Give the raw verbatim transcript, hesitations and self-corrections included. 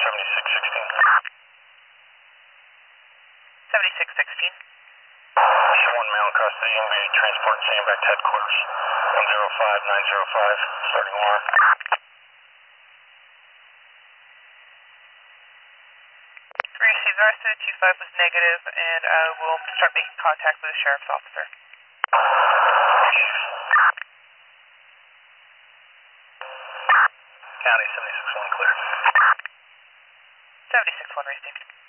seventy-six sixteen. seventy-six sixteen. one male across the E M B transport back to headquarters. one zero five nine zero five, starting alarm. We received the rest of the two five was negative, and uh, we'll start making contact with the sheriff's officer. County seventy-six one clear. seventy-six one received.